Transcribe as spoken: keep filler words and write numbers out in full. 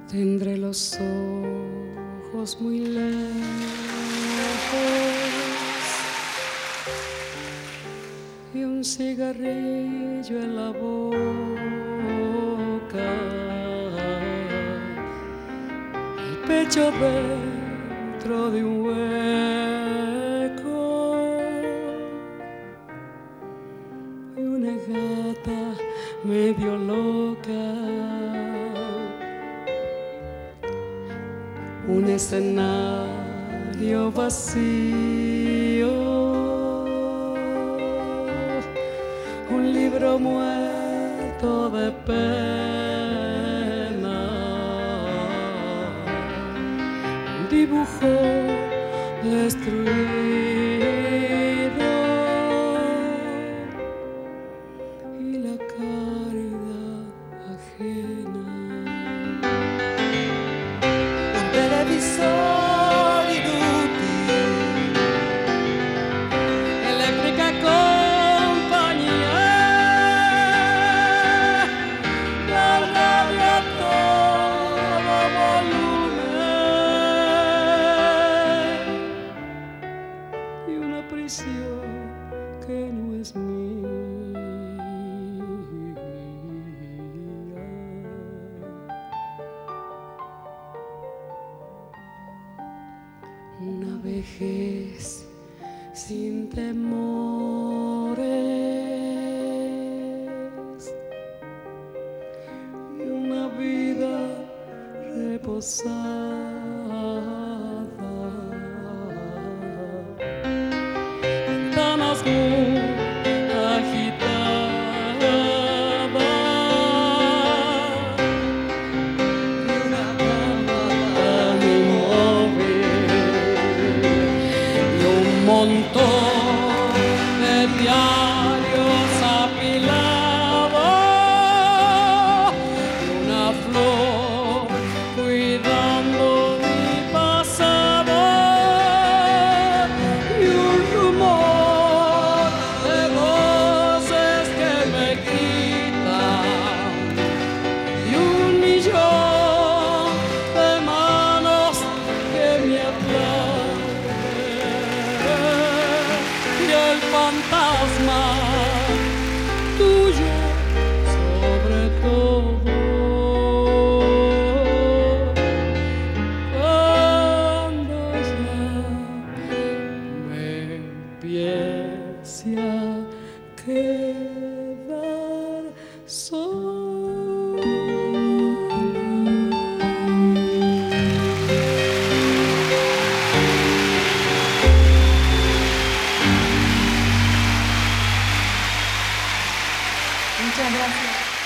Tendré los ojos muy lejos y un cigarrillo en la boca, el pecho dentro de un hueco y una gata medio loca. Un escenario vacío, un libro muerto de pena, un dibujo destruido y la caridad ajena. Televisor inútil, eléctrica compañía, la radio a todo volumen y una prisión que no es mía. Una vejez sin temores y una vida reposada. Ventanas muy agitadas y una cama inmóvil, un montón de diarios apilados y una flor cuidando mi pasado y un rumor de voces que me gritan y un millón de manos que me aplauden y el fantasma tuyo sobre todo. Cuando ya me empiece a quedar solo. muchas gracias.